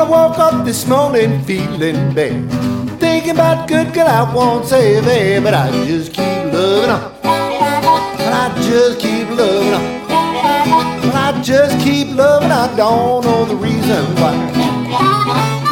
woke up this morning feeling bad, thinking about good girl I won't say there, but I just keep loving her. But I just keep loving her. But I just keep loving her. I don't know the reason why.